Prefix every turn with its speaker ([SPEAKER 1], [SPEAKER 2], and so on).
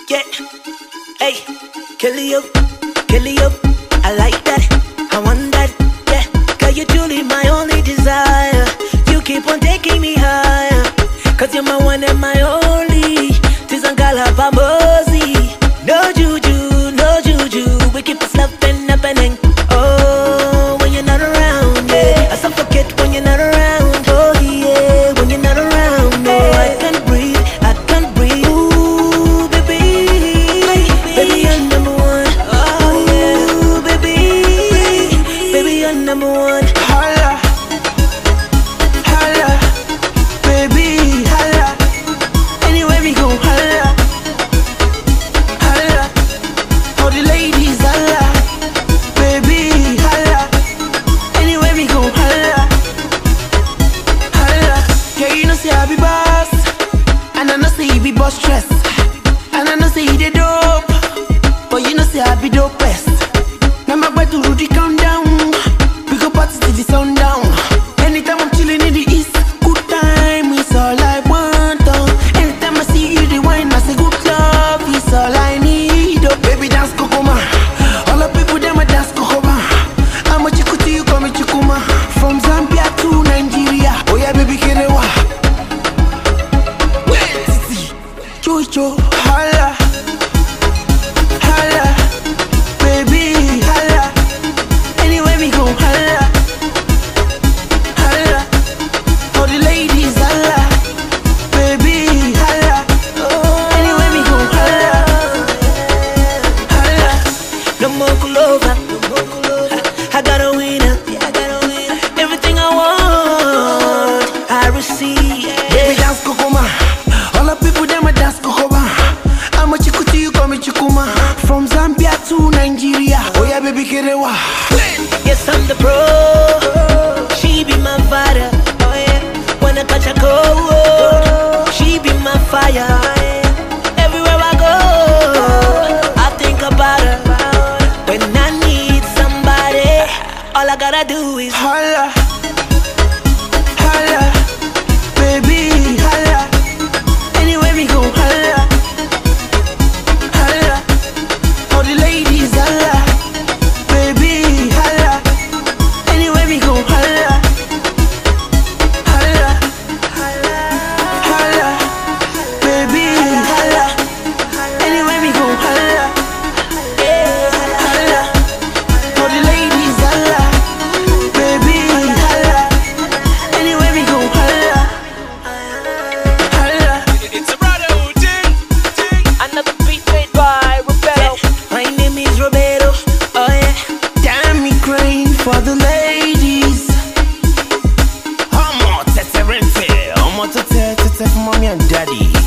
[SPEAKER 1] Yeah, hey, kill you, I like that, I want that, yeah. Cause you're truly my only desire. You keep on taking me higher. Cause you're my one and my only. Tizangala Bambozi. No juju, we keep us loving happening. Oh, when you're not around, yeah. I suffocate when you're not around. Oh yeah, when you're not around, no. I can't breathe. Ooh, baby, you're number one. Oh yeah, baby, you're number one.
[SPEAKER 2] Holla, holla, baby, holla. Anywhere we go, holla, holla. All the ladies, holla, baby, holla. Anywhere we go, holla, holla. Yeah, you know say I be boss, and I know say you be boss stress, and I know say you the dope, but you know say I be dope best. Now my boy to Rudy calm down. We go party till the sundown. Anytime I'm chilling in the east, good time is all I want. Anytime I see you the wine, I say good love is all I need. Oh baby, dance kokoma. All the people them a dance kokoma. I'm a chikuti, you call me chikuma. From Zambia to Nigeria. Oh yeah, baby, kerewa. Jojo, holla, holla, baby, holla. Anywhere we go, holla, holla. All the ladies, holla, baby, holla. Anywhere we go, holla, holla.
[SPEAKER 1] No more Kulova, I got a winner. Everything I want, I receive.
[SPEAKER 2] Baby, dance kokoma. All the people them a dance kokoma. I'm a chikuti, you call me chikuma. From Zambia to Nigeria. Oh yeah, baby, kerewa.
[SPEAKER 1] Yes, I'm the pro. She be my fighter. Oh yeah. When I catch a cold, she be my fire. Everywhere I go, I think about her. When I need somebody, all I gotta do is
[SPEAKER 2] Holla, holla, baby, holla. Anywhere we go, holla, holla. All the ladies, holla, baby, holla. Anywhere we go, holla, holla, holla, baby, holla. Anywhere we go, holla, holla. All the ladies, holla, baby, holla. Anywhere we go, holla, holla.
[SPEAKER 3] It's a brotherhood thing.
[SPEAKER 1] another beat made by Roberto. My name is Roberto. Oh yeah.
[SPEAKER 2] Damn me crying for the ladies.
[SPEAKER 3] I'm more tete for mommy and daddy.